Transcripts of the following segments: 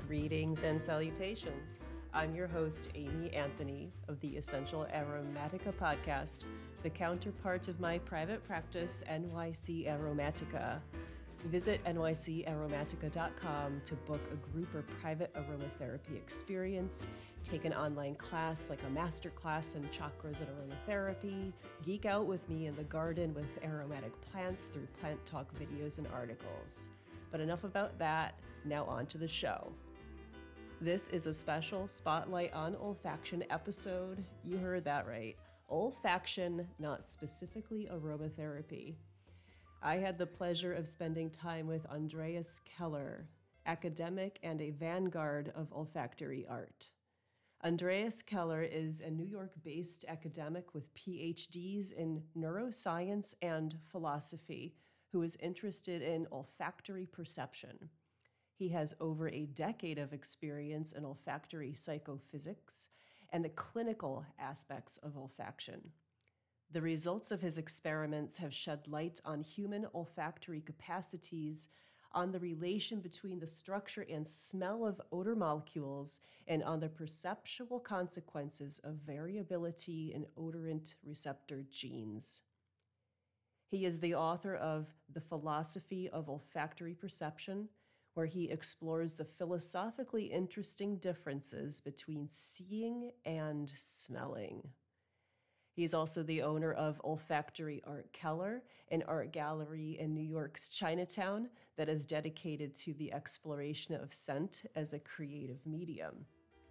Greetings and salutations. I'm your host, Amy Anthony of the Essential Aromatica podcast, the counterpart of my private practice, NYC Aromatica. Visit nycaromatica.com to book a group or private aromatherapy experience, take an online class like a master class in chakras and aromatherapy, geek out with me in the garden with aromatic plants through plant talk videos and articles. But enough about that, now on to the show. This is a special Spotlight on Olfaction episode. You heard that right. Olfaction, not specifically aromatherapy. I had the pleasure of spending time with Andreas Keller, academic and a vanguard of olfactory art. Andreas Keller is a New York-based academic with PhDs in neuroscience and philosophy who is interested in olfactory perception. He has over a decade of experience in olfactory psychophysics and the clinical aspects of olfaction. The results of his experiments have shed light on human olfactory capacities, on the relation between the structure and smell of odor molecules, and on the perceptual consequences of variability in odorant receptor genes. He is the author of The Philosophy of Olfactory Perception, where he explores the philosophically interesting differences between seeing and smelling. He's also the owner of Olfactory Art Keller, an art gallery in New York's Chinatown that is dedicated to the exploration of scent as a creative medium.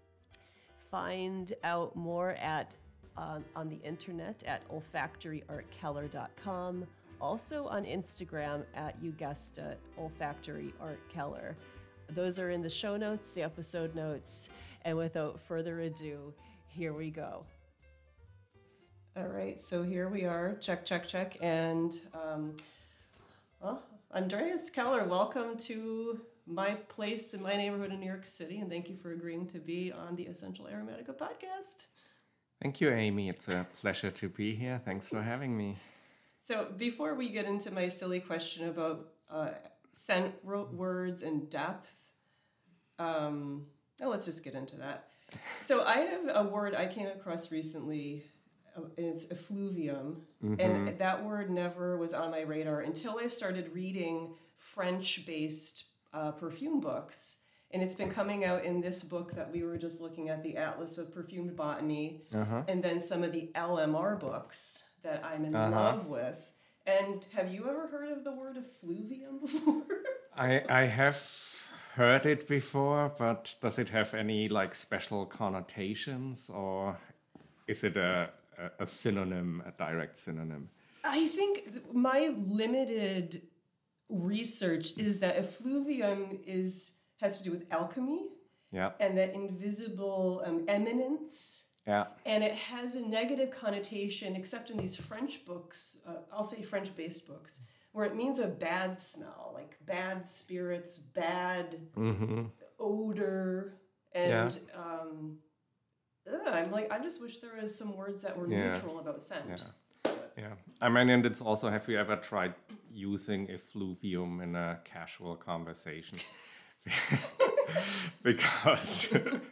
Find out more on the internet at olfactoryartkeller.com, also on Instagram at, you guessed it, Olfactory Art Keller. Those are in the show notes, the episode notes, and without further ado, here we go. All right, so here we are, check. And Andreas Keller, welcome to my place in my neighborhood in New York City, and thank you for agreeing to be on the Essential Aromatica podcast. Thank you, Amy. It's a pleasure to be here. Thanks for having me. So before we get into my silly question about scent words and depth, let's just get into that. So I have a word I came across recently, and it's effluvium, and that word never was on my radar until I started reading French-based perfume books, and it's been coming out in this book that we were just looking at, the Atlas of Perfumed Botany, and then some of the LMR books that I'm in love with. And have you ever heard of the word effluvium before? I have heard it before, but does it have any special connotations, or is it a synonym, a direct synonym? I think my limited research is that effluvium has to do with alchemy, and that invisible eminence. Yeah. And it has a negative connotation, except in these French books, I'll say French-based books, where it means a bad smell, like bad spirits, bad odor, and I just wish there was some words that were neutral about scent. Yeah. I mean, and it's also, have you ever tried using effluvium in a casual conversation? Because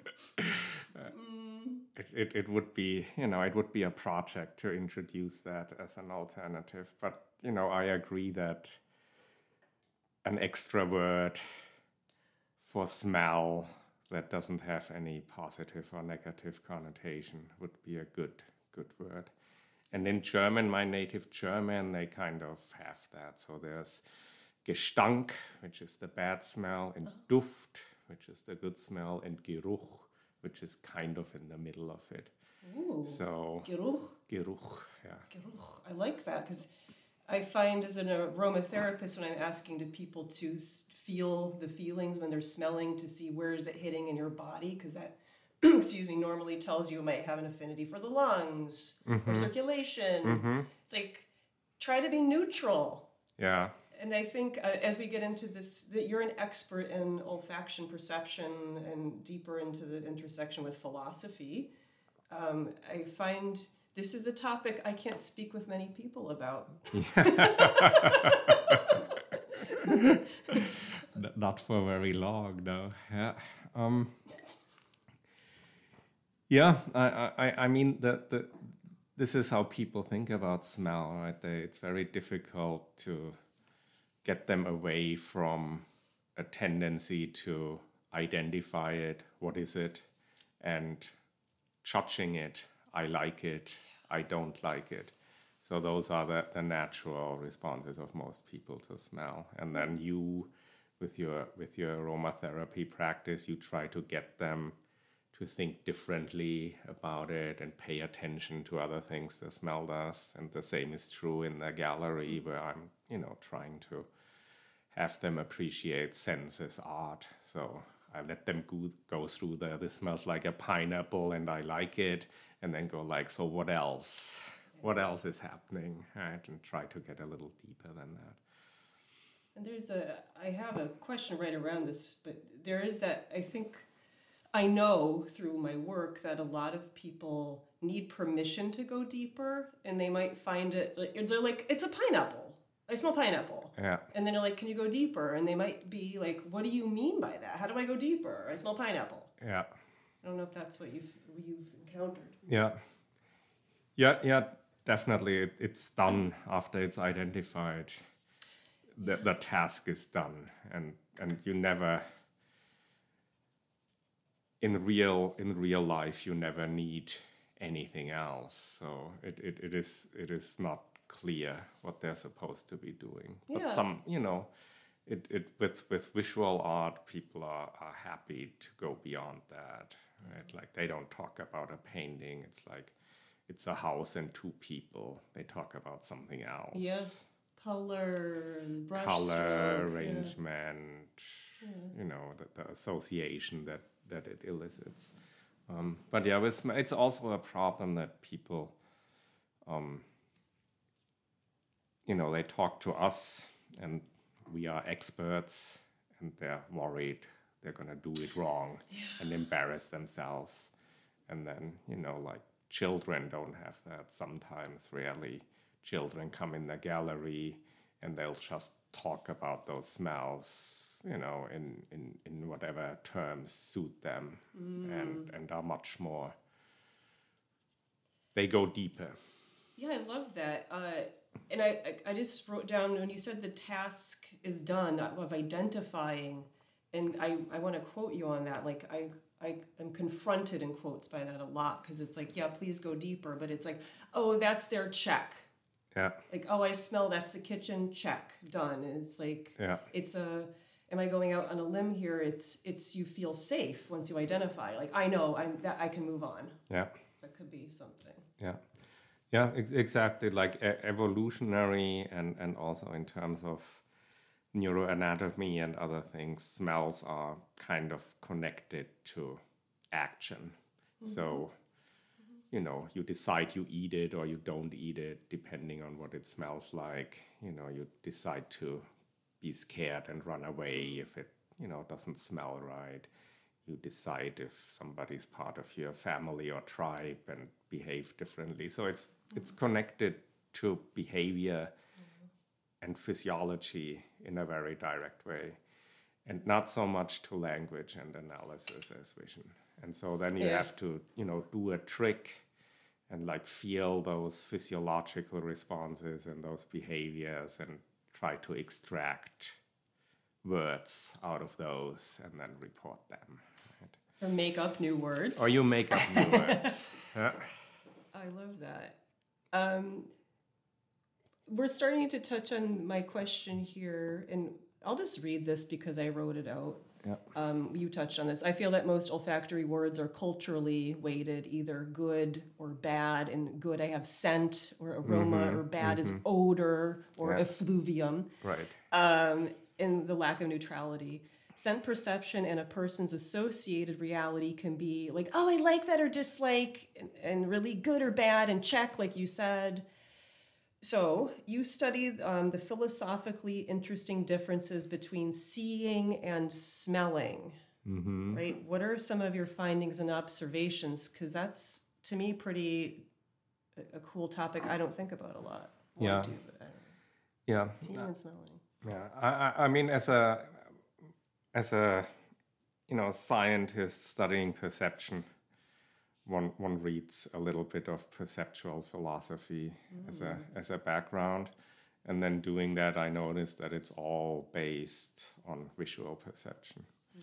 it would be, it would be a project to introduce that as an alternative. But, I agree that an extra word for smell that doesn't have any positive or negative connotation would be a good word. And in German, my native German, they kind of have that. So there's Gestank, which is the bad smell, and Duft, which is the good smell, and Geruch, which is kind of in the middle of it. Ooh, so Geruch, yeah. Geruch, I like that, because I find as an aromatherapist, when I'm asking to people to feel the feelings when they're smelling, to see where is it hitting in your body, because that, normally tells you might have an affinity for the lungs or circulation. It's like, try to be neutral. Yeah. And I think as we get into this, that you're an expert in olfaction perception and deeper into the intersection with philosophy, I find this is a topic I can't speak with many people about. Not for very long, no. Yeah. Yeah, I mean, this is how people think about smell, right? It's very difficult to get them away from a tendency to identify it, what is it, and judging it. I like it, I don't like it. So those are the natural responses of most people to smell. And then you, with your aromatherapy practice, you try to get them to think differently about it and pay attention to other things the smell does. And the same is true in the gallery, where I'm, trying to have them appreciate sense as art. So I let them go through this smells like a pineapple and I like it, and then go like, so what else? What else is happening? Right? And try to get a little deeper than that. And I have a question right around this, but there is that, I know through my work that a lot of people need permission to go deeper, and they might find it, they're like, it's a pineapple. I smell pineapple. Yeah. And then you're like, can you go deeper? And they might be like, what do you mean by that? How do I go deeper? I smell pineapple. Yeah. I don't know if that's what you've encountered. Yeah, definitely. It's done after it's identified. The task is done, and you never, in real life, you never need anything else. So it is not clear what they're supposed to be doing. Yeah. But some, with visual art, people are happy to go beyond that. Right? Like, they don't talk about a painting. It's like, it's a house and two people. They talk about something else. Yeah. Color, brush color, stroke, arrangement, the association that it elicits. But yeah, it's also a problem that people, they talk to us and we are experts, and they're worried they're going to do it wrong and embarrass themselves. And then, like, children don't have that sometimes, rarely. Children come in the gallery and they'll just talk about those smells, in whatever terms suit them, and are much more, they go deeper. Yeah, I love that. And I just wrote down, when you said the task is done of identifying, and I want to quote you on that. Like, I am confronted in quotes by that a lot, because it's like, yeah, please go deeper. But it's like, oh, that's their check. Yeah. Like, oh, I smell, that's the kitchen, check, done. And it's like, am I going out on a limb here? It's you feel safe once you identify. Like, I know I can move on. Yeah. That could be something. Yeah, exactly. Like, evolutionary and also in terms of neuroanatomy and other things, smells are kind of connected to action. Mm-hmm. So, you decide you eat it or you don't eat it, depending on what it smells like. You decide to be scared and run away if it, doesn't smell right. You decide if somebody's part of your family or tribe and behave differently. So it's connected to behavior and physiology in a very direct way, and not so much to language and analysis as vision. And so then you have to, do a trick and like feel those physiological responses and those behaviors and try to extract words out of those and then report them. Right? Or make up new words. Or you make up new words. Yeah. I love that. We're starting to touch on my question here, and I'll just read this because I wrote it out. Yeah. You touched on this. I feel that most olfactory words are culturally weighted, either good or bad. And good, I have scent or aroma, or bad is odor or effluvium. Right. And the lack of neutrality. Scent perception and a person's associated reality can be like, oh, I like that or dislike, and really good or bad, and check, like you said. So you studied the philosophically interesting differences between seeing and smelling, right? What are some of your findings and observations? Because that's, to me, pretty a cool topic I don't think about a lot. Well, I do, but I don't know. Yeah. Seeing and smelling. Yeah. I mean, as a scientists studying perception, one reads a little bit of perceptual philosophy as a background. And then doing that, I noticed that it's all based on visual perception.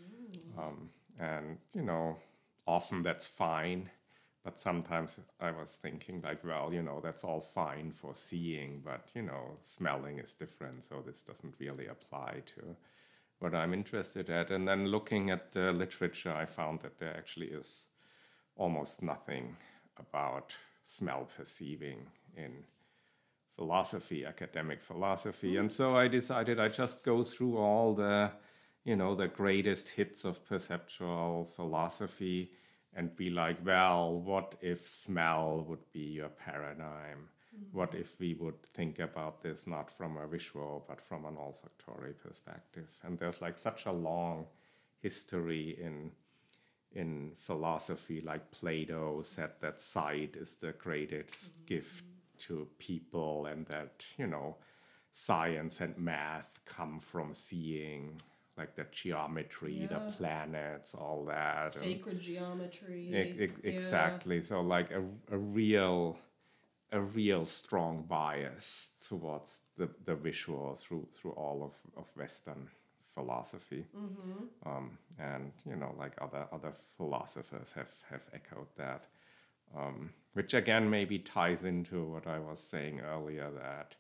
And, often that's fine. But sometimes I was thinking like, well, that's all fine for seeing, but, smelling is different. So this doesn't really apply to what I'm interested at. And then looking at the literature, I found that there actually is almost nothing about smell perceiving in philosophy, academic philosophy. And so I decided I just go through all the, the greatest hits of perceptual philosophy and be like, well, what if smell would be your paradigm? What if we would think about this not from a visual, but from an olfactory perspective? And there's like such a long history in philosophy, like Plato said that sight is the greatest gift to people, and that, science and math come from seeing, like the geometry, the planets, all that. Sacred geometry. Exactly. So like a real strong bias towards the visual through all of Western philosophy. And like other philosophers have echoed that, which again maybe ties into what I was saying earlier, that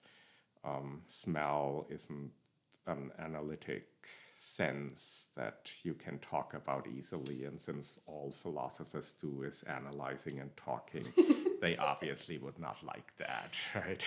smell isn't an analytic sense that you can talk about easily, and since all philosophers do is analyzing and talking, they obviously would not like that, right?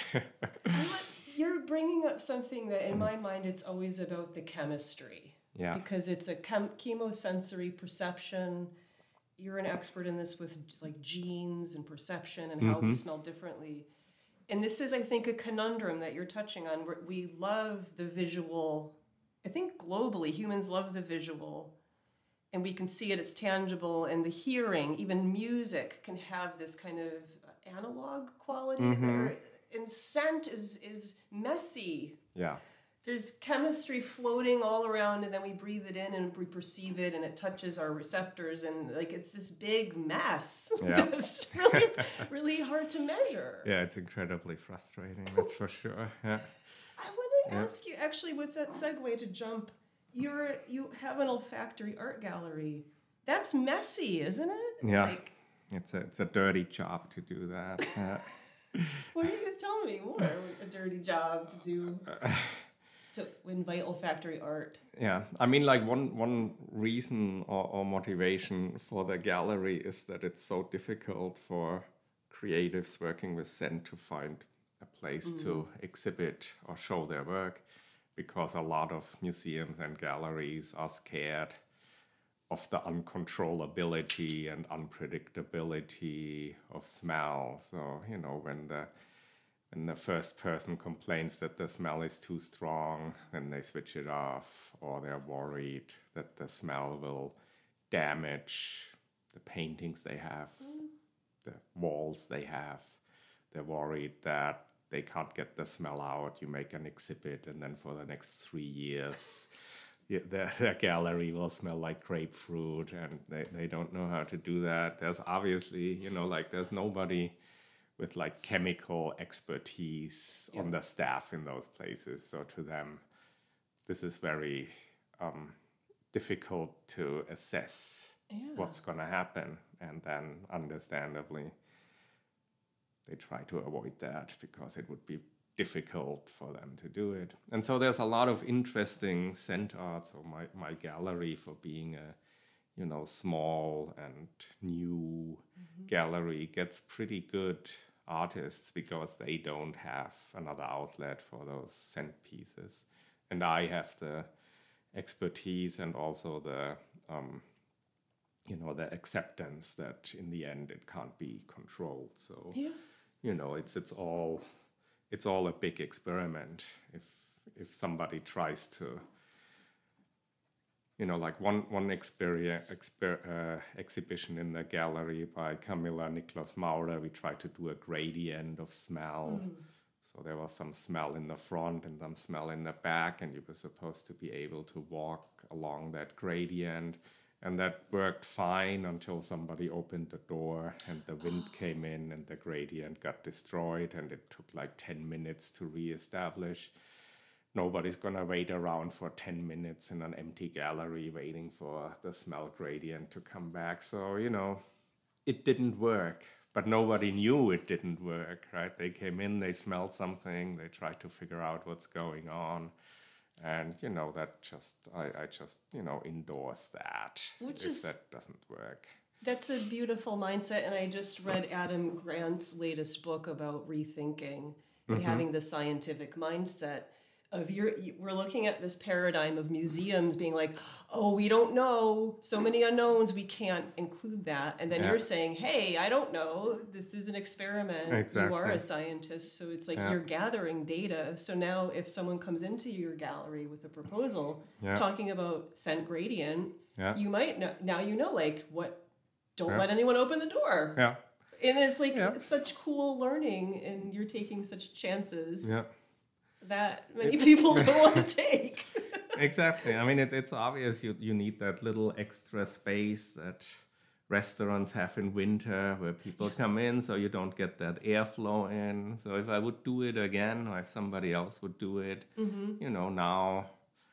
You're bringing up something that in my mind it's always about the chemistry. Yeah. Because it's a chemosensory perception. You're an expert in this with like genes and perception and how we smell differently. And this is, I think, a conundrum that you're touching on. We love the visual. I think globally, humans love the visual, and we can see it as tangible. And the hearing, even music, can have this kind of analog quality there. And scent is messy. Yeah. There's chemistry floating all around, and then we breathe it in and we perceive it, and it touches our receptors, and like it's this big mess that's really, really hard to measure. Yeah, it's incredibly frustrating, that's for sure. Yeah. I want to ask you, actually, with that segue to jump, you have an olfactory art gallery. That's messy, isn't it? Yeah, like, it's a dirty job to do that. What are you telling me more? A dirty job to do. To invite olfactory art. Yeah, I mean, like one reason or motivation for the gallery is that it's so difficult for creatives working with scent to find a place to exhibit or show their work, because a lot of museums and galleries are scared of the uncontrollability and unpredictability of smell. So, when the first person complains that the smell is too strong, then they switch it off, or they're worried that the smell will damage the paintings they have, the walls they have. They're worried that they can't get the smell out. You make an exhibit, and then for the next 3 years, the gallery will smell like grapefruit, and they don't know how to do that. There's obviously, there's nobody with like chemical expertise on the staff in those places. So to them, this is very difficult to assess what's going to happen. And then understandably, they try to avoid that because it would be difficult for them to do it. And so there's a lot of interesting scent art. So my gallery, for being a small and new gallery, gets pretty good artists because they don't have another outlet for those scent pieces. And I have the expertise and also the the acceptance that in the end it can't be controlled. So it's all a big experiment. If somebody tries to like one exhibition in the gallery by Camilla Niklas Maurer, we tried to do a gradient of smell. So there was some smell in the front and some smell in the back, and you were supposed to be able to walk along that gradient. And that worked fine until somebody opened the door and the wind came in and the gradient got destroyed, and it took like 10 minutes to reestablish. Nobody's gonna wait around for 10 minutes in an empty gallery waiting for the smell gradient to come back. So, it didn't work, but nobody knew it didn't work, right? They came in, they smelled something, they tried to figure out what's going on. And, that just, I just, endorse that. That doesn't work. That's a beautiful mindset. And I just read Adam Grant's latest book about rethinking and having the scientific mindset of we're looking at this paradigm of museums being like, oh, we don't know, so many unknowns, we can't include that. And then you're saying, hey, I don't know, this is an experiment. Exactly. You are a scientist, so it's like you're gathering data. So now if someone comes into your gallery with a proposal talking about scent gradient, you might know, now don't let anyone open the door. Yeah. And it's like it's such cool learning, and you're taking such chances. Yeah. That many people don't want to take. Exactly. I mean, it's obvious you need that little extra space that restaurants have in winter where people come in, so you don't get that airflow in. So if I would do it again, or if somebody else would do it, now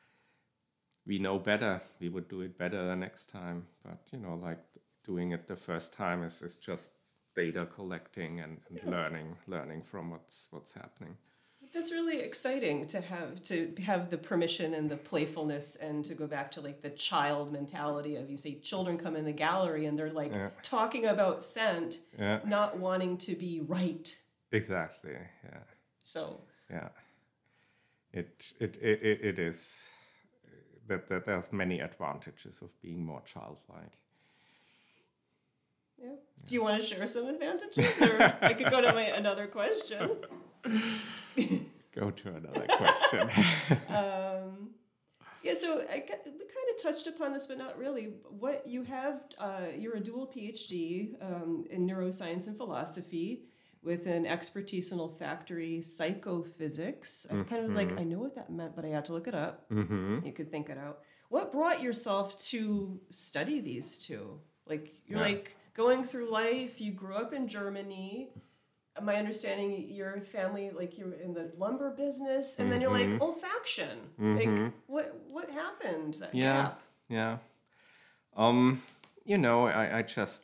we know better. We would do it better the next time. But, like doing it the first time is just data collecting and learning from what's happening. That's really exciting to have the permission and the playfulness, and to go back to like the child mentality of, you say children come in the gallery and they're like talking about scent, not wanting to be right. Exactly. Yeah. So. Yeah. It is that there's many advantages of being more childlike. Yeah. Do you want to share some advantages, or I could go to another question? Go to another question. So we kind of touched upon this, but not really. What you have, you're a dual PhD in neuroscience and philosophy with an expertise in olfactory psychophysics. I kind of was like, I know what that meant, but I had to look it up. You could think it out. What brought yourself to study these two? Like, you're like going through life, you grew up in Germany. My understanding, your family, like you're in the lumber business, and then you're like olfaction. Like, what happened? That gap? Yeah. I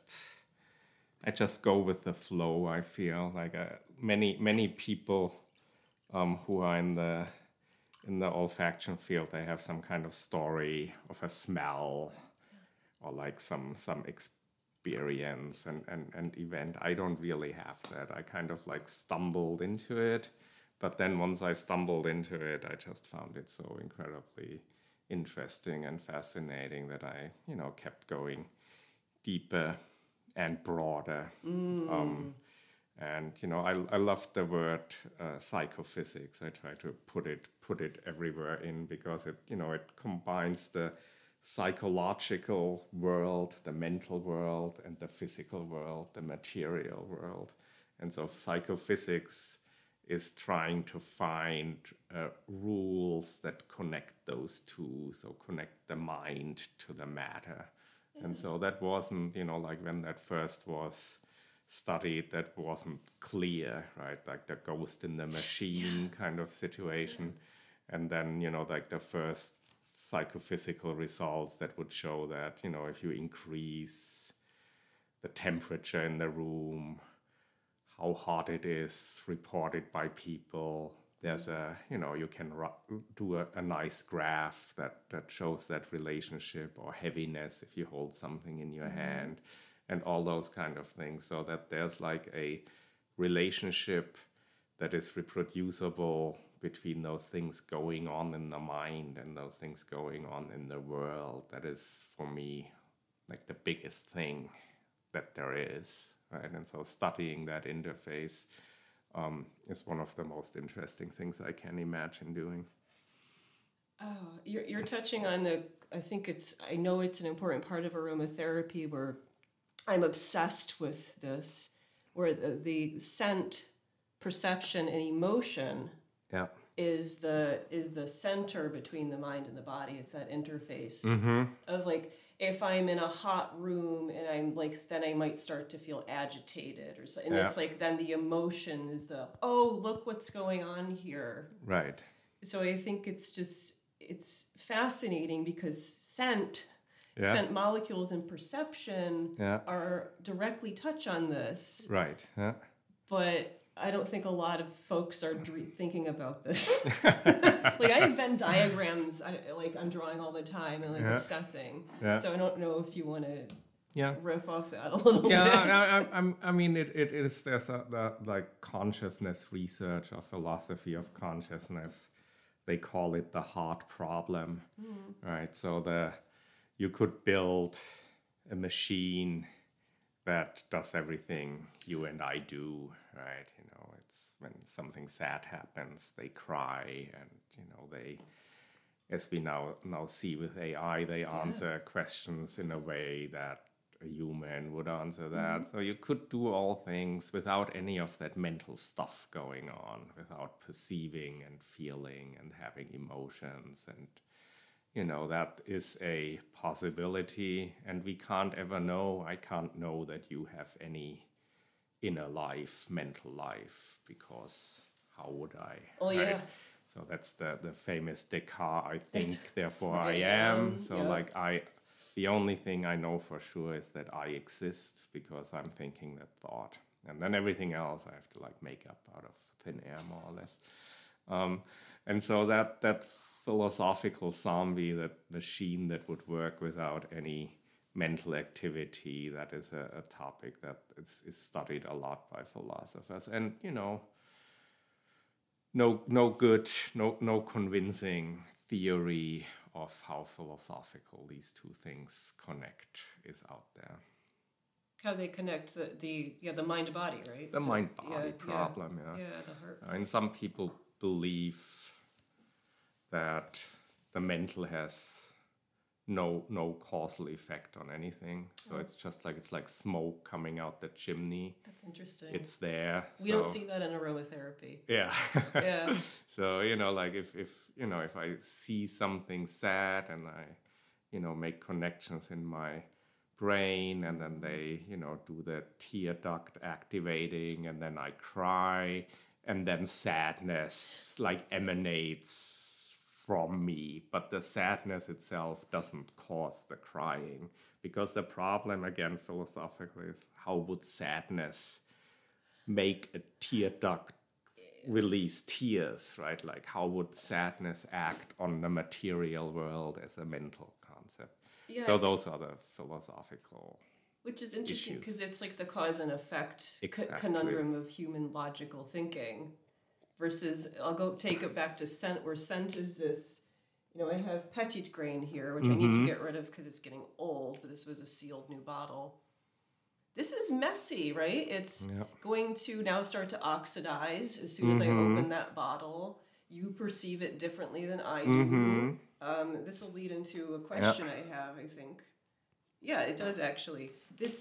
just go with the flow. I feel like many people who are in the olfaction field, they have some kind of story of a smell or like some experience and event. I don't really have that. I kind of like stumbled into it, but then once I stumbled into it, I just found it so incredibly interesting and fascinating that I kept going deeper and broader. And I love the word psychophysics. I try to put it everywhere in, because it it combines the psychological world, the mental world, and the physical world, the material world. And so psychophysics is trying to find rules that connect those two, so connect the mind to the matter. And so that wasn't, like when that first was studied, that wasn't clear, right? Like the ghost in the machine kind of situation. And then, like the first psychophysical results that would show that, if you increase the temperature in the room, how hot it is reported by people, there's you can do a nice graph that shows that relationship, or heaviness if you hold something in your hand, and all those kind of things, so that there's like a relationship that is reproducible between those things going on in the mind and those things going on in the world. That is, for me, like the biggest thing that there is, right? And so studying that interface is one of the most interesting things I can imagine doing. Oh, you're touching on I know it's an important part of aromatherapy, where I'm obsessed with this, where the scent perception and emotion is the center between the mind and the body. It's that interface of like, if I'm in a hot room and I'm like, then I might start to feel agitated or something. And it's like, then the emotion is oh, look what's going on here. Right. So I think it's fascinating because scent molecules and perception are directly touch on this. Right. Yeah. But I don't think a lot of folks are thinking about this. Like I have Venn diagrams, I'm drawing all the time and obsessing. Yeah. So I don't know if you want to riff off that a little bit. I mean, there's the like consciousness research or philosophy of consciousness. They call it the heart problem, right? So you could build a machine that does everything you and I do, right? It's when something sad happens, they cry, and they, as we now see with AI, they answer questions in a way that a human would answer that. So you could do all things without any of that mental stuff going on, without perceiving and feeling and having emotions, and that is a possibility, and we can't ever know. I can't know that you have any inner life, mental life, because how would I? Oh, right? Yeah. So that's the famous Descartes, I think, therefore I am. So the only thing I know for sure is that I exist because I'm thinking that thought. And then everything else I have to make up out of thin air, more or less. And so that philosophical zombie, that machine that would work without any mental activity, that is a topic that is studied a lot by philosophers. And, no convincing theory of how philosophical these two things connect is out there. How they connect the mind-body, right? The mind-body problem, Yeah, the heart. And some people believe that the mental has no causal effect on anything. So it's just it's like smoke coming out the chimney. That's interesting. It's there. We don't see that in aromatherapy. Yeah. Yeah. So, if I see something sad and I, make connections in my brain, and then they, do the tear duct activating, and then I cry, and then sadness emanates from me, but the sadness itself doesn't cause the crying, because the problem, again, philosophically, is how would sadness make a tear duct release tears, right? How would sadness act on the material world as a mental concept? Yeah. So those are the philosophical Which is interesting because it's the cause and effect conundrum of human logical thinking. Versus, I'll take it back to scent, where scent is this, I have Petit Grain here, which I need to get rid of because it's getting old, but this was a sealed new bottle. This is messy, right? It's going to now start to oxidize as soon as I open that bottle. You perceive it differently than I do. This will lead into a question I have, I think. Yeah, it does actually.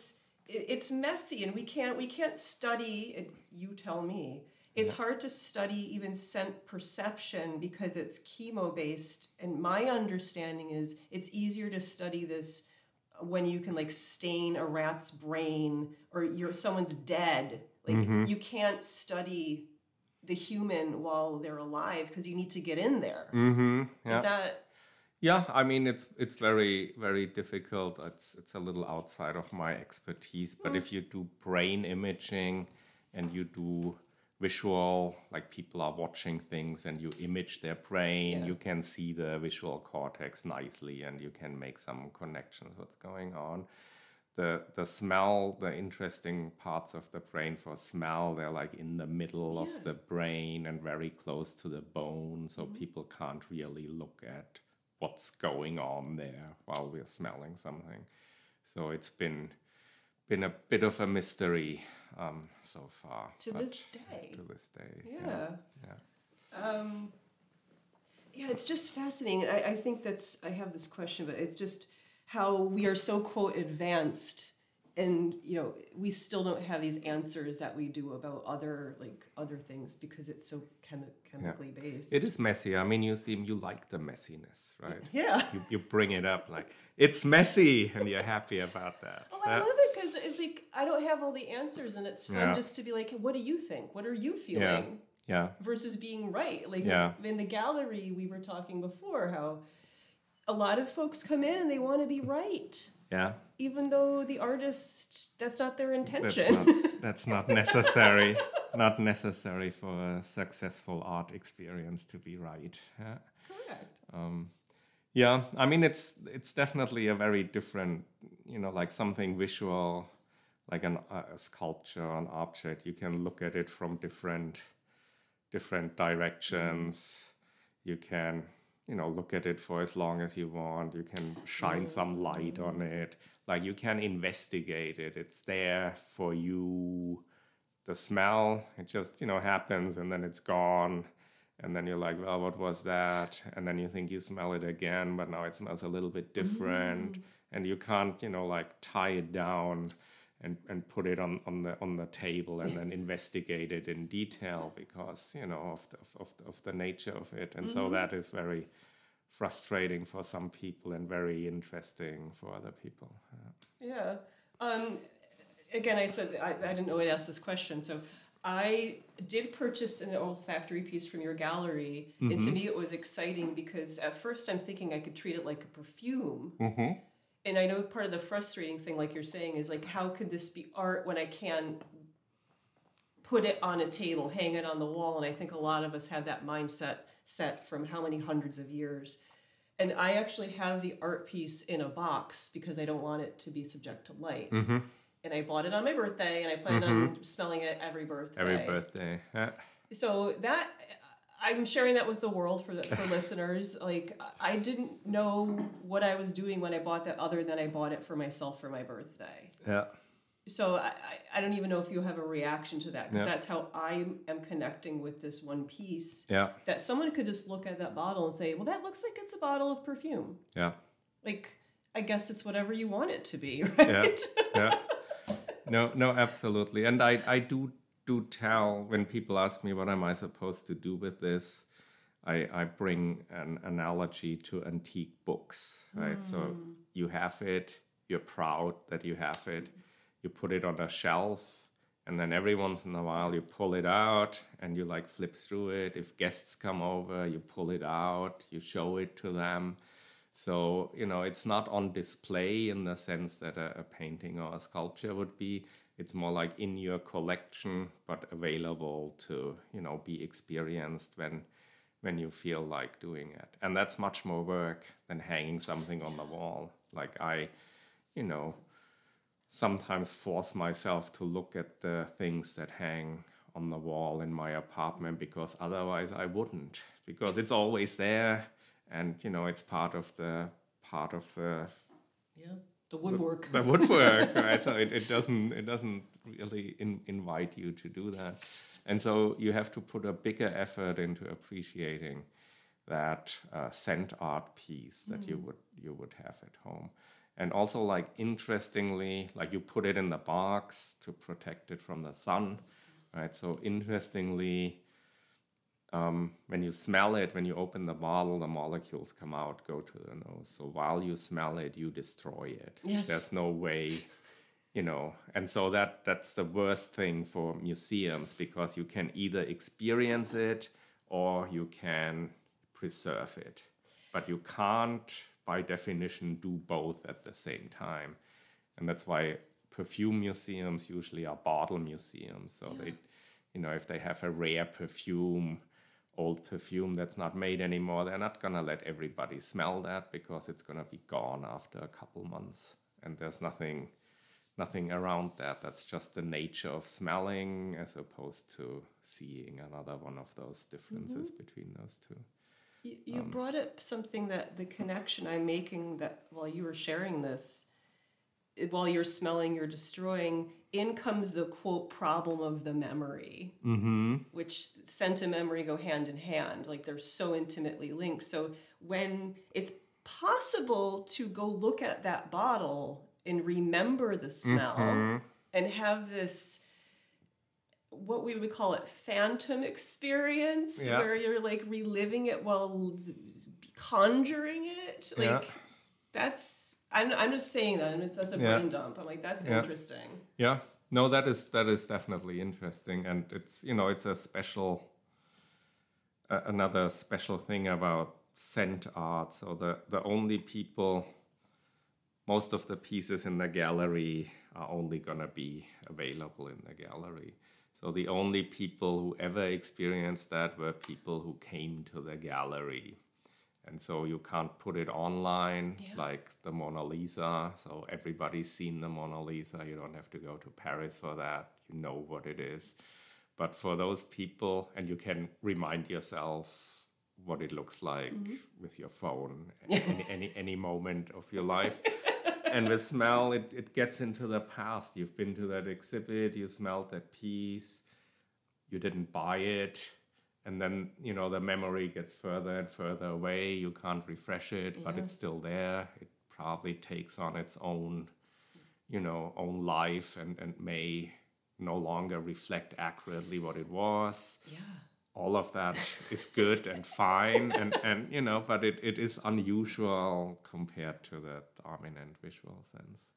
It's messy, and we can't study it. You tell me. It's hard to study even scent perception because it's chemo-based, and my understanding is it's easier to study this when you can stain a rat's brain or someone's dead. You can't study the human while they're alive because you need to get in there. Is that? Yeah, I mean it's very, very difficult. It's a little outside of my expertise, but if you do brain imaging and you do visual, people are watching things and you image their brain, you can see the visual cortex nicely and you can make some connections what's going on. The smell, the interesting parts of the brain for smell, they're in the middle of the brain and very close to the bone, so people can't really look at what's going on there while we're smelling something. So it's been a bit of a mystery so far. To this day. Yeah. It's just fascinating. I think I have this question, but it's just how we are so, quote, advanced And we still don't have these answers that we do about other things because it's so chemically based. It is messy. I mean, you like the messiness, right? Yeah. You bring it up like it's messy, and you're happy about that. Well, I love it because it's like I don't have all the answers, and it's fun just to be like, what do you think? What are you feeling? Yeah. Versus being right. Like in the gallery, we were talking before how a lot of folks come in and they want to be right. Yeah. Even though the artist, that's not their intention. That's not necessary. Not necessary for a successful art experience to be right. Yeah. Correct. Yeah, I mean it's definitely a very different, like something visual, like a sculpture, an object. You can look at it from different directions. You can look at it for as long as you want. You can shine some light on it. Like you can investigate it. It's there for you. The smell, it just, happens and then it's gone. And then you're like, well, what was that? And then you think you smell it again, but now it smells a little bit different. And you can't, tie it down and put it on the table and then investigate it in detail because of the nature of it. And so that is very frustrating for some people and very interesting for other people. Yeah. Again, I said I didn't know I'd ask this question, so I did purchase an olfactory piece from your gallery, and to me it was exciting because at first I'm thinking I could treat it like a perfume. And I know part of the frustrating thing, like you're saying, is like, how could this be art when I can put it on a table, hang it on the wall? And I think a lot of us have that mindset set from how many hundreds of years. And I actually have the art piece in a box because I don't want it to be subject to light. And I bought it on my birthday, and I plan on smelling it every birthday. Every birthday. Yeah. So that I'm sharing that with the world for listeners. Like, I didn't know what I was doing when I bought that, other than I bought it for myself for my birthday. Yeah. So I don't even know if you have a reaction to that, because that's how I am connecting with this one piece. Yeah. That someone could just look at that bottle and say, well, that looks like it's a bottle of perfume. Yeah. Like, I guess it's whatever you want it to be, right? Yeah. No, absolutely. And I do tell, when people ask me what am I supposed to do with this, I bring an analogy to antique books, right? So you have it, you're proud that you have it, you put it on a shelf, and then every once in a while you pull it out and you like flip through it. If guests come over, you pull it out, you show it to them. So, it's not on display in the sense that a painting or a sculpture would be. It's more like in your collection, but available to, be experienced when you feel like doing it. And that's much more work than hanging something on the wall. Like I, sometimes force myself to look at the things that hang on the wall in my apartment, because otherwise I wouldn't, because it's always there. And it's part of the the woodwork. The woodwork, right? So it doesn't really invite you to do that, and so you have to put a bigger effort into appreciating that scent art piece that you would have at home. And also, like, interestingly, like, you put it in the box to protect it from the sun, right? So interestingly, when you smell it, when you open the bottle, the molecules come out, go to the nose. So while you smell it, you destroy it. Yes. There's no way, And so that's the worst thing for museums, because you can either experience it or you can preserve it. But you can't, by definition, do both at the same time. And that's why perfume museums usually are bottle museums. So they, if they have a rare perfume, old perfume that's not made anymore, they're not going to let everybody smell that, because it's going to be gone after a couple months. And there's nothing around that. That's just the nature of smelling, as opposed to seeing another one of those differences between those two. You brought up something, that the connection I'm making, that while you were sharing this, while you're smelling, you're destroying, in comes the, quote, problem of the memory, which scent and memory go hand in hand. Like, they're so intimately linked. So when it's possible to go look at that bottle and remember the smell and have this, what we would call it, phantom experience, where you're like reliving it while conjuring it. Like that's, I'm just saying that, and that's a brain dump. I'm like, that's interesting. Yeah. No, that is definitely interesting, and it's, you know, it's a special, another special thing about scent art. So the only people, most of the pieces in the gallery are only gonna be available in the gallery. So the only people who ever experienced that were people who came to the gallery. And so you can't put it online like the Mona Lisa. So everybody's seen the Mona Lisa. You don't have to go to Paris for that. You know what it is. But for those any and you can remind yourself what it looks like with your phone any moment of your life. And with smell, it gets into the past. You've been to that exhibit, you smelled that piece, you didn't buy it. And then, you know, the memory gets further and further away. You can't refresh it, but it's still there. It probably takes on its own, you know, own life and may no longer reflect accurately what it was. Yeah. All of that is good and fine. And you know, but it is unusual compared to the dominant visual sense.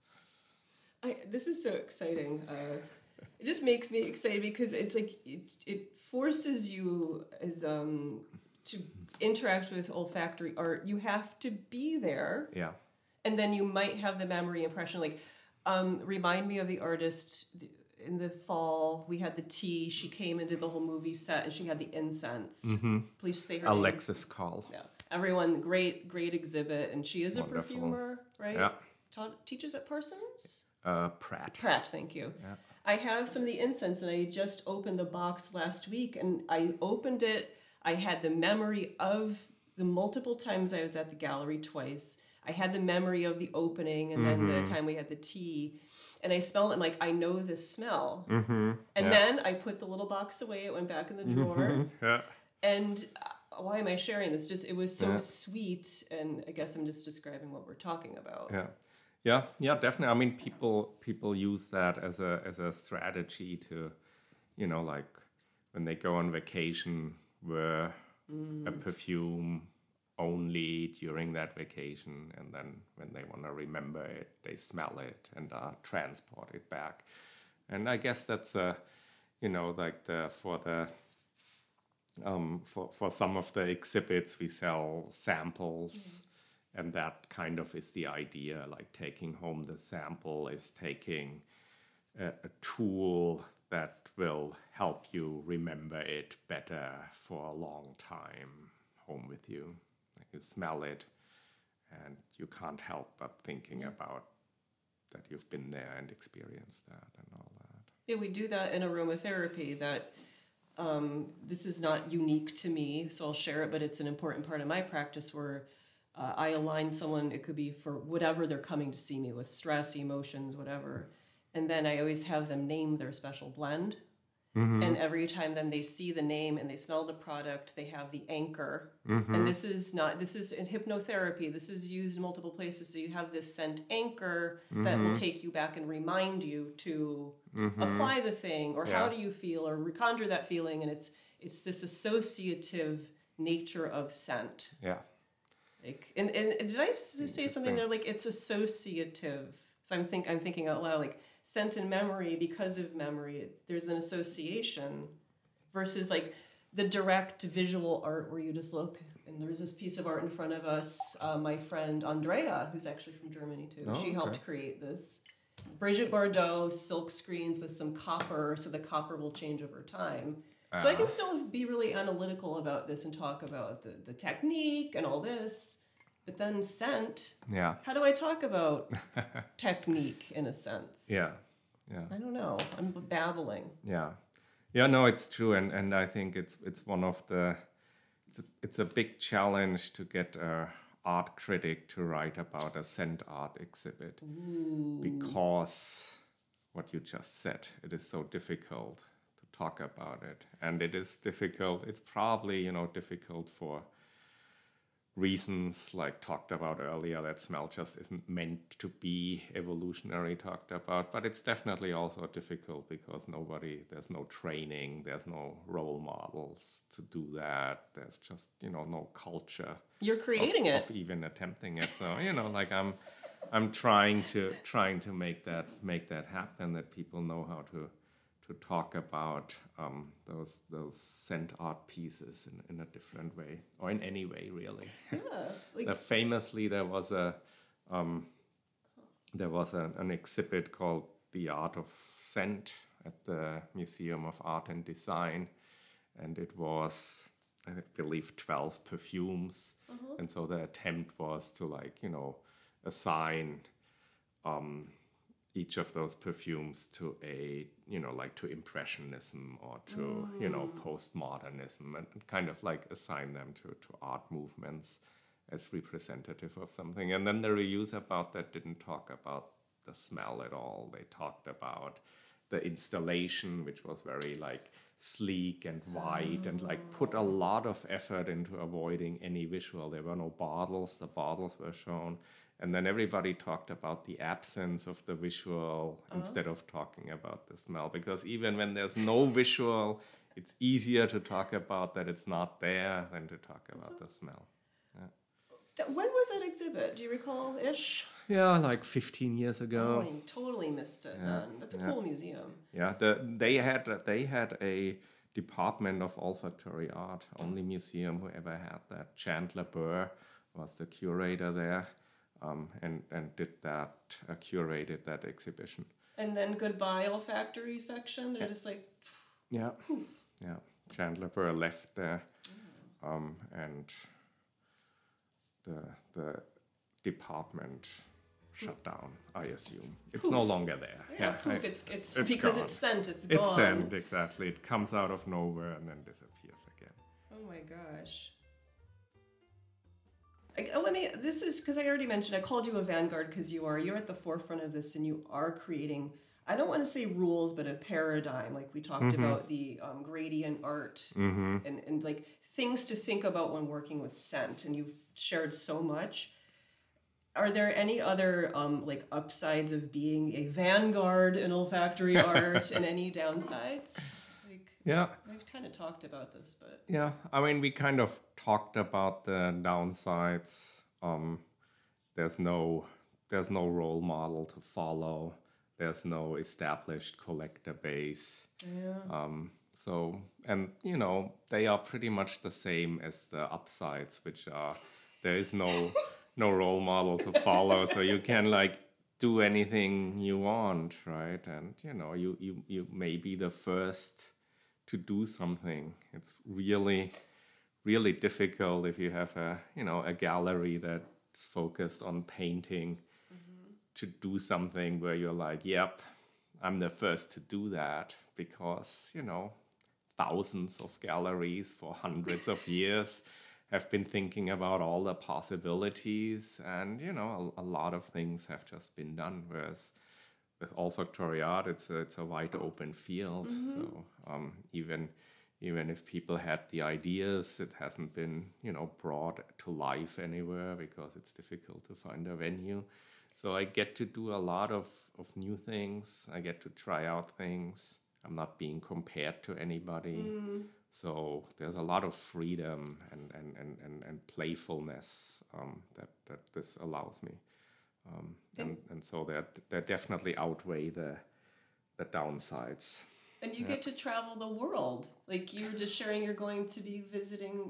This is so exciting. It just makes me excited because it's like it forces you as to interact with olfactory art. You have to be there. Yeah. And then you might have the memory impression. Like, remind me of the artist in the fall. We had the tea. She came and did the whole movie set, and she had the incense. Mm-hmm. Please say her name. Alexis Call. Yeah. Everyone, great exhibit, and she is Wonderful. A perfumer, right? Yeah. Teaches at Parsons. Pratt. Pratt, thank you. Yeah. I have some of the incense, and I just opened the box last week, and I opened it. I had the memory of the multiple times I was at the gallery twice. I had the memory of the opening, and then the time we had the tea. And I smelled it. I'm like, I know this smell. Mm-hmm. And then I put the little box away. It went back in the drawer. Yeah. And why am I sharing this? Just, it was so sweet. And I guess I'm just describing what we're talking about. Yeah. Yeah, definitely. I mean, people use that as a strategy to, you know, like when they go on vacation, wear a perfume only during that vacation, and then when they want to remember it, they smell it and transport it back. And I guess that's you know, like for some of the exhibits we sell samples, and that kind of is the idea. Like taking home the sample is taking a tool that will help you remember it better for a long time home with you. You smell it, and you can't help but thinking about that you've been there and experienced that and all that. Yeah, we do that in aromatherapy. That this is not unique to me, so I'll share it, but it's an important part of my practice where I align someone. It could be for whatever they're coming to see me with, stress, emotions, whatever. And then I always have them name their special blend. Mm-hmm. And every time then they see the name and they smell the product, they have the anchor. Mm-hmm. And this is in hypnotherapy. This is used in multiple places. So you have this scent anchor that will take you back and remind you to apply the thing, or how do you feel, or reconjure that feeling. And it's this associative nature of scent. Yeah. Like, and did I say something there? Like, it's associative. So I'm thinking out loud, like, scent and memory, because of memory, there's an association versus like the direct visual art where you just look and there's this piece of art in front of us. My friend Andrea, who's actually from Germany too, she helped create this. Brigitte Bardot silk screens with some copper, so the copper will change over time. So I can still be really analytical about this and talk about the technique and all this. But then scent, how do I talk about technique in a sense? Yeah. I don't know. I'm babbling. Yeah, no, it's true. And I think it's one of the, it's a big challenge to get an art critic to write about a scent art exhibit. Ooh. Because what you just said, it is so difficult to talk about it. And it is difficult. It's probably, you know, difficult for reasons like talked about earlier, that smell just isn't meant to be evolutionary talked about. But it's definitely also difficult because there's no training, there's no role models to do that. There's just, no culture. You're creating it. Of even attempting it. So, like I'm trying to make that happen, that people know how to talk about those scent art pieces in a different way, or in any way, really. Yeah. Famously, there was an exhibit called The Art of Scent at the Museum of Art and Design, and it was, I believe, 12 perfumes, and so the attempt was to assign each of those perfumes to to impressionism or to postmodernism, and kind of assign them to art movements as representative of something. And then the reviews about that didn't talk about the smell at all. They talked about the installation, which was very sleek and white, and put a lot of effort into avoiding any visual. There were no bottles. The bottles were shown. And then everybody talked about the absence of the visual instead of talking about the smell. Because even when there's no visual, it's easier to talk about that it's not there than to talk about the smell. Yeah. When was that exhibit? Do you recall-ish? Yeah, 15 years ago. Oh, I totally missed it then. That's a cool museum. Yeah, they had a department of olfactory art. Only museum who ever had that. Chandler Burr was the curator there. And curated that exhibition. And then goodbye olfactory section. They're just poof. Yeah. Chandler Burr left there, and the department shut down. I assume it's no longer there. Yeah, poof. It's because gone. It's scent. It's gone. It's scent, exactly. It comes out of nowhere and then disappears again. Oh my gosh. This is because I already mentioned, I called you a vanguard because you're at the forefront of this, and you are creating, I don't want to say rules, but a paradigm. Like we talked about the gradient art and things to think about when working with scent, and you've shared so much. Are there any other upsides of being a vanguard in olfactory art, and any downsides? Yeah. We've kind of talked about this, but... Yeah, I mean, we kind of talked about the downsides. There's no role model to follow. There's no established collector base. Yeah. They are pretty much the same as the upsides, which are, there is no role model to follow. So you can do anything you want, right? And, you may be the first to do something. It's really, really difficult if you have a gallery that's focused on painting to do something where you're yep, I'm the first to do that, because, thousands of galleries for hundreds of years have been thinking about all the possibilities, and, a lot of things have just been done, whereas with olfactory art, it's a wide open field. So even if people had the ideas, it hasn't been brought to life anywhere because it's difficult to find a venue. So I get to do a lot of new things. I get to try out things. I'm not being compared to anybody. So there's a lot of freedom and playfulness that this allows me. And so that definitely outweigh the downsides. And you get to travel the world. You were just sharing you're going to be visiting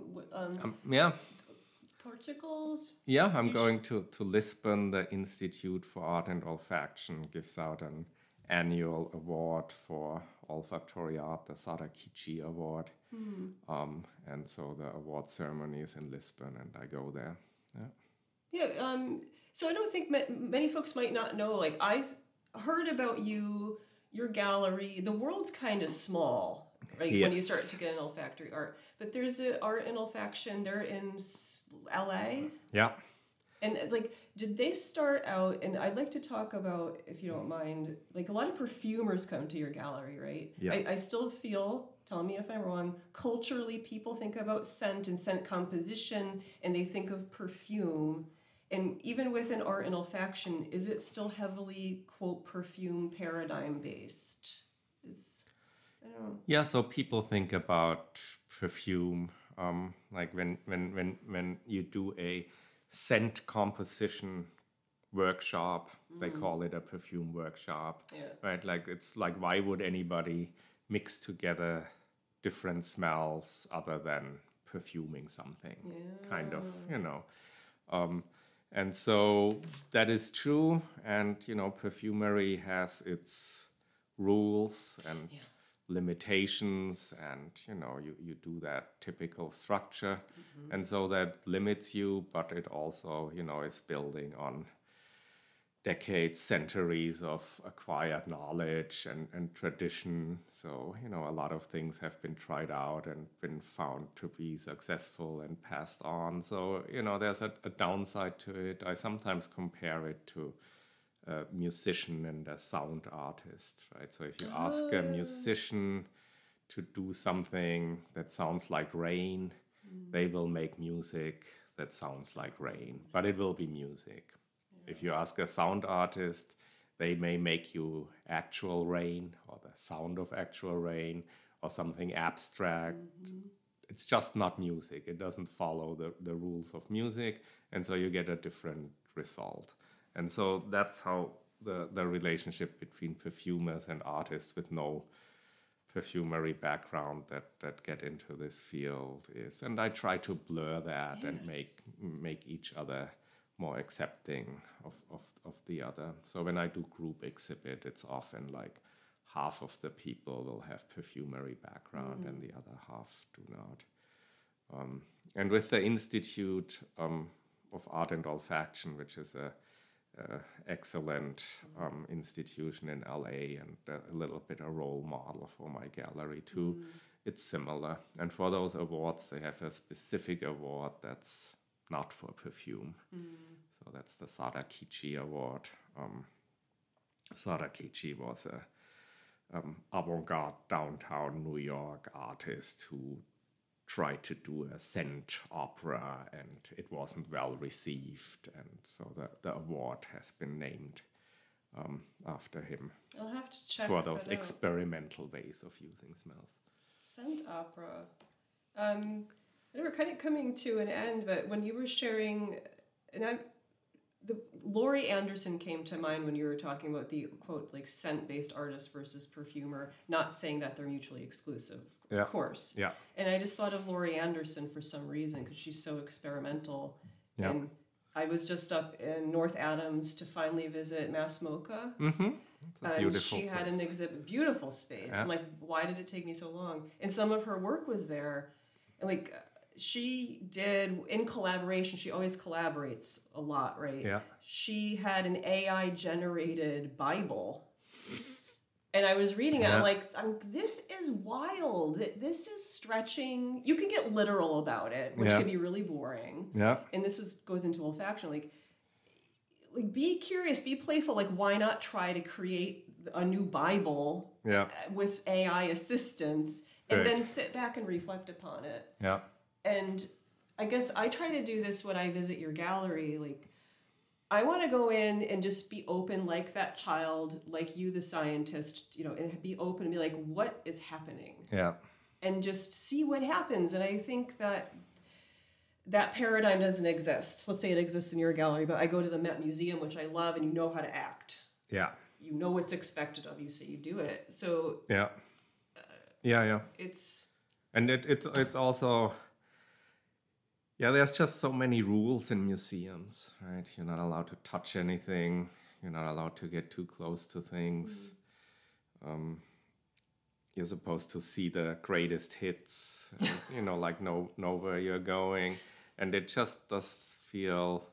Portugal? Yeah, I'm going to Lisbon. The Institute for Art and Olfaction gives out an annual award for olfactory art, the Sarakichi Award. And so the award ceremony is in Lisbon, and I go there. Yeah, so I don't think many folks might not know, I've heard about your gallery. The world's kind of small, right? Yes. When you start to get an olfactory art. But there's an art and olfaction there in LA. Yeah. And did they start out, and I'd like to talk about, if you don't mind, a lot of perfumers come to your gallery, right? Yeah. I still feel tell me if I'm wrong, culturally people think about scent and scent composition, and they think of perfume. And even within art and olfaction, is it still heavily, quote, perfume paradigm based? I don't know. Yeah, so people think about perfume, like when you do a scent composition workshop, they call it a perfume workshop, right? Like it's like, why would anybody mix together different smells other than perfuming something? Kind of, and so that is true, and perfumery has its rules and limitations, and you do that typical structure, and so that limits you, but it also is building on decades, centuries of acquired knowledge and tradition. So a lot of things have been tried out and been found to be successful and passed on. So there's a downside to it. I sometimes compare it to a musician and a sound artist, right? So if you ask a musician to do something that sounds like rain, they will make music that sounds like rain, but it will be music. If you ask a sound artist, they may make you actual rain or the sound of actual rain or something abstract. It's just not music. It doesn't follow the rules of music, and so you get a different result. And so that's how the relationship between perfumers and artists with no perfumery background that get into this field is. And I try to blur that and make each other more accepting of the other. So when I do group exhibit, it's often like half of the people will have perfumery background and the other half do not. And with the Institute of Art and Olfaction, which is a excellent institution in LA and a little bit a role model for my gallery too, it's similar. And for those awards, they have a specific award that's not for perfume. So that's the Sadakichi Award. Sadakichi was a avant-garde downtown New York artist who tried to do a scent opera, and it wasn't well received, and so the award has been named after him. I'll have to check for those that experimental ways of using smells. Scent opera. We're kind of coming to an end, but when you were sharing, and Laurie Anderson came to mind when you were talking about the quote, like scent-based artist versus perfumer, not saying that they're mutually exclusive, of course. Yeah. And I just thought of Laurie Anderson for some reason because she's so experimental. Yeah. And I was just up in North Adams to finally visit Mass Mocha. It's a beautiful she had an exhibit, beautiful space. Yeah. I'm like, why did it take me so long? And some of her work was there, and like. She did in collaboration. She always collaborates a lot, right? Yeah. She had an AI generated Bible, and I was reading it. I'm like, this is wild. This is stretching. You can get literal about it, which can be really boring. Yeah. And this goes into olfaction. Like be curious, be playful. Like, why not try to create a new Bible with AI assistance, and then sit back and reflect upon it. Yeah. And I guess I try to do this when I visit your gallery. Like, I want to go in and just be open like that child, like you, the scientist, and be open and be like, what is happening? Yeah. And just see what happens. And I think that paradigm doesn't exist. Let's say it exists in your gallery, but I go to the Met Museum, which I love, and you know how to act. Yeah. You know what's expected of you, so you do it. So yeah. It's also. Yeah, there's just so many rules in museums, right? You're not allowed to touch anything. You're not allowed to get too close to things. You're supposed to see the greatest hits, and, like know where you're going. And it just does feel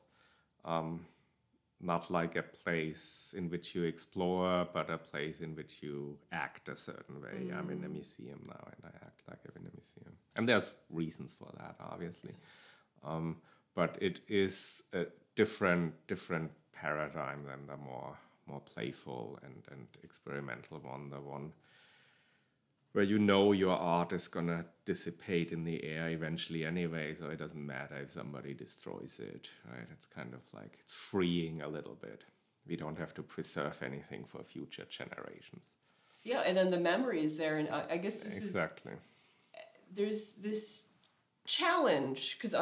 not like a place in which you explore, but a place in which you act a certain way. I'm in a museum now, and I act like I'm in a museum. And there's reasons for that, obviously. But it is a different paradigm than the more playful and experimental one, the one where you know your art is gonna dissipate in the air eventually anyway, so it doesn't matter if somebody destroys it, right? It's kind of like it's freeing a little bit. We don't have to preserve anything for future generations. Yeah, and then the memory is there, and I guess this exactly. There's this challenge because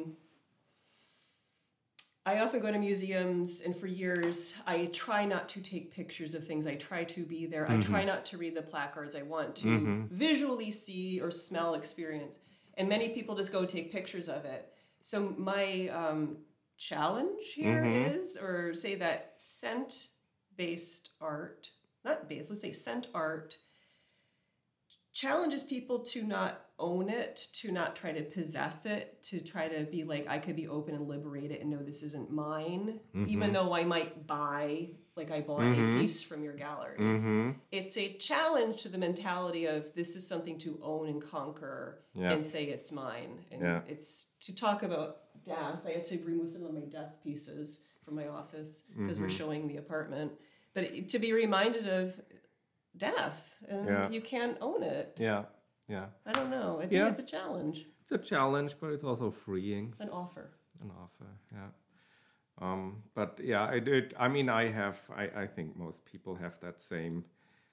I often go to museums, and for years I try not to take pictures of things. I try to be there. I try not to read the placards. I want to visually see or smell, experience. And many people just go take pictures of it. So my challenge here is, or say that scent-based art, not based, let's say scent art, challenges people to not own it, to not try to possess it, to try to be like, I could be open and liberate it and know this isn't mine, even though I might buy, like I bought a piece from your gallery. It's a challenge to the mentality of this is something to own and conquer and say it's mine. And it's to talk about death. I had to remove some of my death pieces from my office because we're showing the apartment. But to be reminded of death, and you can't own it. I don't know. I think it's a challenge. It's a challenge, but it's also freeing. An offer. But yeah, I did. I mean, I think most people have that same,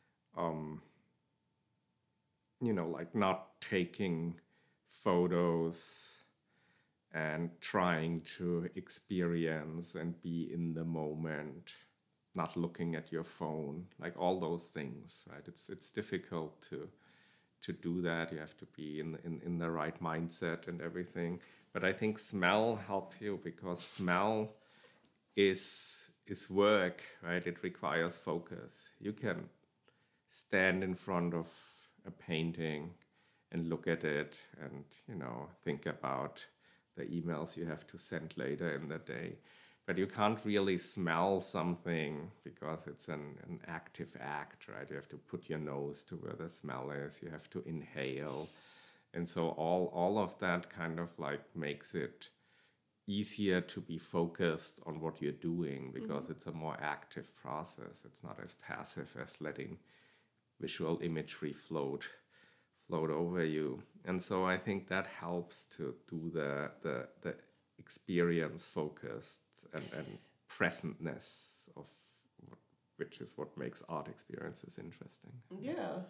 like not taking photos and trying to experience and be in the moment, not looking at your phone, like all those things, right? It's difficult to do that. You have to be in the right mindset and everything. But I think smell helps you because smell is work, right? It requires focus. You can stand in front of a painting and look at it and, think about the emails you have to send later in the day. But you can't really smell something because it's an active act, right? You have to put your nose to where the smell is. You have to inhale. And so all of that kind of like makes it easier to be focused on what you're doing because it's a more active process. It's not as passive as letting visual imagery float over you. And so I think that helps to do the experience focused and presentness of which is what makes art experiences interesting. Yeah.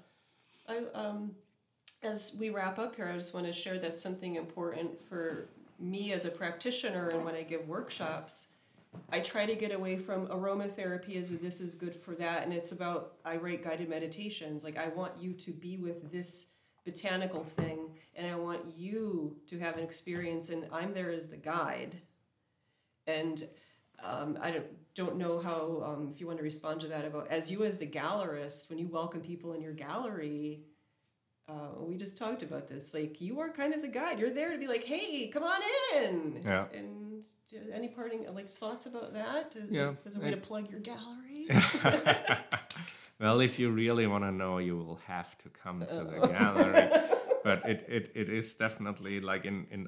As we wrap up here, I just want to share that's something important for me as a practitioner, and when I give workshops, I try to get away from aromatherapy as this is good for that, and it's about, I write guided meditations, like I want you to be with this botanical thing, and I want you to have an experience, and I'm there as the guide. And I don't know how, if you want to respond to that, about as you as the gallerist, when you welcome people in your gallery, we just talked about this, like you are kind of the guide. You're there to be like, hey, come on in. Yeah. And any parting thoughts about that? As a way to plug your gallery? Well, if you really want to know, you will have to come to the gallery. But it is definitely like in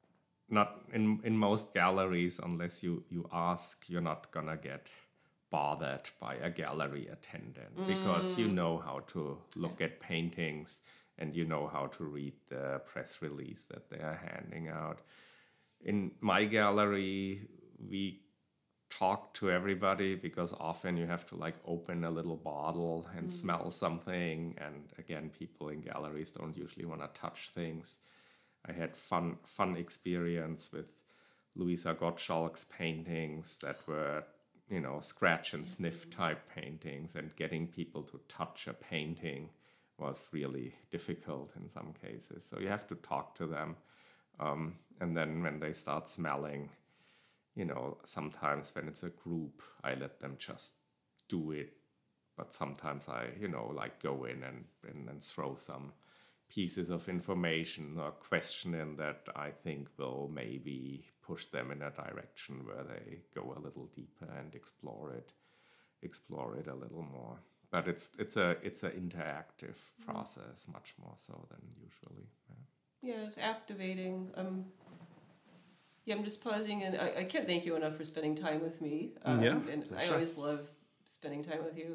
most galleries, unless you ask, you're not gonna get bothered by a gallery attendant because you know how to look at paintings and you know how to read the press release that they are handing out. In my gallery, we talk to everybody because often you have to open a little bottle and smell something, and again, people in galleries don't usually want to touch things. I had fun experience with Louisa Gottschalk's paintings that were scratch and sniff type paintings, and getting people to touch a painting was really difficult in some cases. So you have to talk to them, and then when they start smelling, sometimes when it's a group, I let them just do it. But sometimes I, go in and throw some pieces of information or question in that I think will maybe push them in a direction where they go a little deeper and explore it a little more. But it's an interactive process, much more so than usually. Yeah, it's activating. I'm just pausing, and I can't thank you enough for spending time with me. And I always love spending time with you.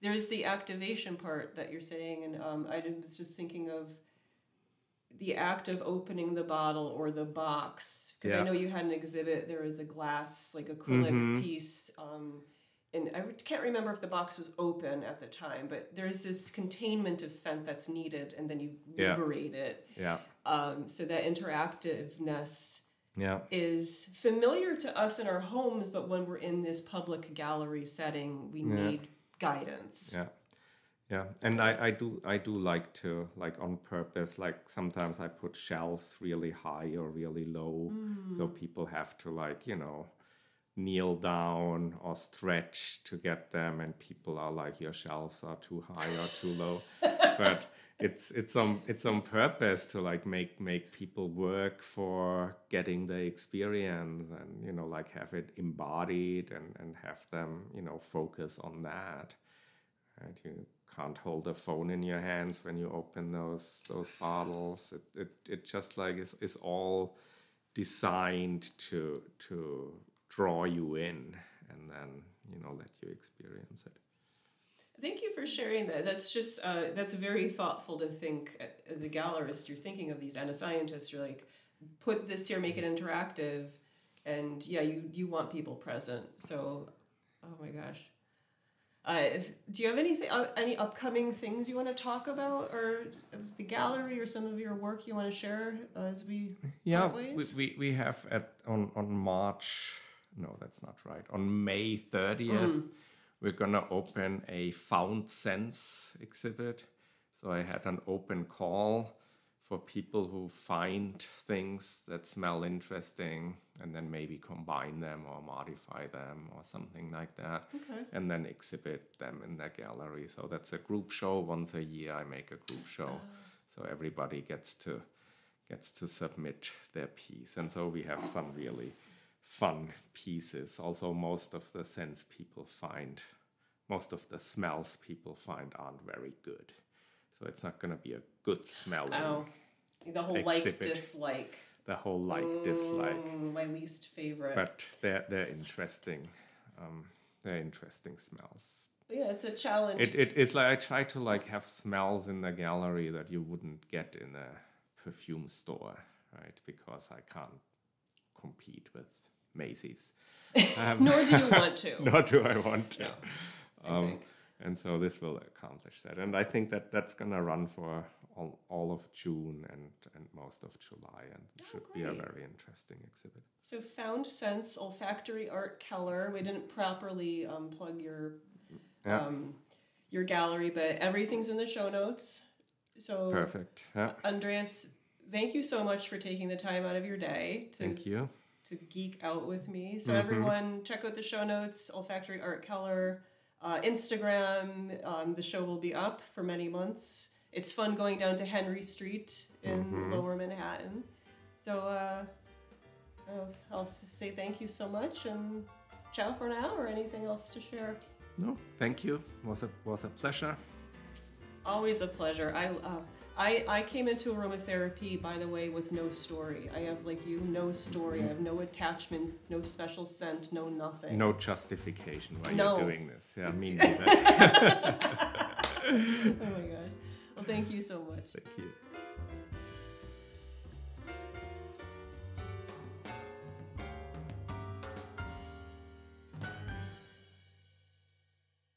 there's the activation part that you're saying, and I was just thinking of the act of opening the bottle or the box, because I know you had an exhibit. There was the glass, like acrylic piece, and I can't remember if the box was open at the time, but there's this containment of scent that's needed, and then you liberate it. Yeah. So that interactiveness is familiar to us in our homes, but when we're in this public gallery setting, we need guidance. Yeah. Yeah, and I do like to, like, on purpose, like sometimes I put shelves really high or really low, so people have to, like, you know, kneel down or stretch to get them, and people are like, your shelves are too high or too low. But it's on purpose to, like, make people work for getting the experience, and, you know, like, have it embodied and have them, you know, focus on that. Right? You can't hold a phone in your hands when you open those bottles. It just, like, is all designed to draw you in, and then, you know, let you experience it. Thank you for sharing that. That's just that's very thoughtful to think. As a gallerist, you're thinking of these, and a scientist, you're like, put this here, make it interactive, and you want people present. So, oh my gosh. Do you have any upcoming things you want to talk about, or the gallery, or some of your work you want to share as we part ways? we have on March. No, that's not right. On May 30th, we're gonna open a Found Sense exhibit. So I had an open call for people who find things that smell interesting, and then maybe combine them or modify them or something like that, and then exhibit them in the gallery. So that's a group show. Once a year I make a group show, so everybody gets to submit their piece. And so we have some really fun pieces. Also, most of the smells people find aren't very good. So it's not going to be a good smelling the whole exhibit. Dislike. The whole dislike. My least favorite. But they're interesting. They're interesting smells. Yeah, it's a challenge. It is like I try to, like, have smells in the gallery that you wouldn't get in a perfume store, right? Because I can't compete with Macy's. Nor do you want to. Nor do I want to. No, I think. And so this will accomplish that. And I think that's going to run for all of June and most of July. And it should be a very interesting exhibit. So Found Sense, Olfactory Art Keller. We didn't properly plug your gallery, but everything's in the show notes. So perfect. Yeah. Andreas, thank you so much for taking the time out of your day to geek out with me. So everyone, check out the show notes, Olfactory Art Keller. Instagram, the show will be up for many months. It's fun going down to Henry Street in Lower Manhattan. So I'll say thank you so much, and ciao for now, or anything else to share? No, thank you. Was a pleasure. Always a pleasure. I came into aromatherapy, by the way, with no story. I have, like you, no story. I have no attachment, no special scent, no nothing. No justification why you're doing this. Yeah, me neither. Oh my gosh. Well, thank you so much. Thank you.